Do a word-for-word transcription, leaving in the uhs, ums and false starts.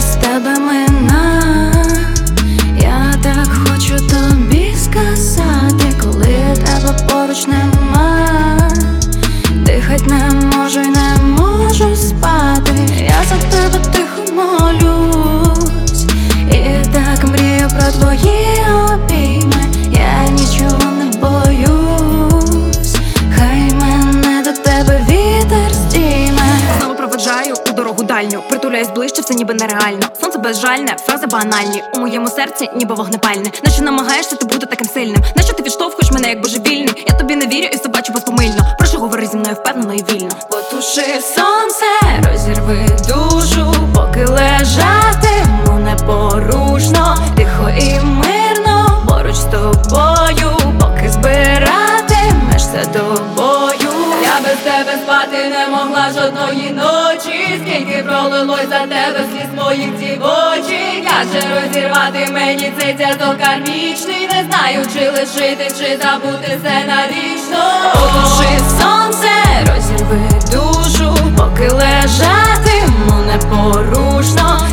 без тебе мина. Я так хочу тобі сказати, коли тебе поруч нема. Дихать не можу й не можу спати. Я за тебе тихо молюсь, і так мрію про твої обійми. Я нічого не боюсь, хай мене до тебе вітер здійме. Знову проведжаю у дорогу дальню, притуляюсь ближче, все ніби нереально. Сонце безжальне, фрази банальні, у моєму серці ніби вогнепальне. Нащо намагаєшся ти бути таким сильним? Нащо ти відштовхуєш мене як божевільний? Я тобі не вірю і все бачу безпомильно. Прошу, говори зі мною впевнено і вільно. Потуши сонце, розірви душу, поки лежатиму непорушно, тихо і мирно, поруч з тобою, поки збиратимешся до бою. Я без тебе спати не могла жодної ночі, скільки пролилось за тебе сліз моїх дівочих. Як же розірвати мені цей зв'язок кармічний? Не знаю, чи лишити, чи забути все навічно. Потуши сонце, розірви душу, поки лежатиму непорушно,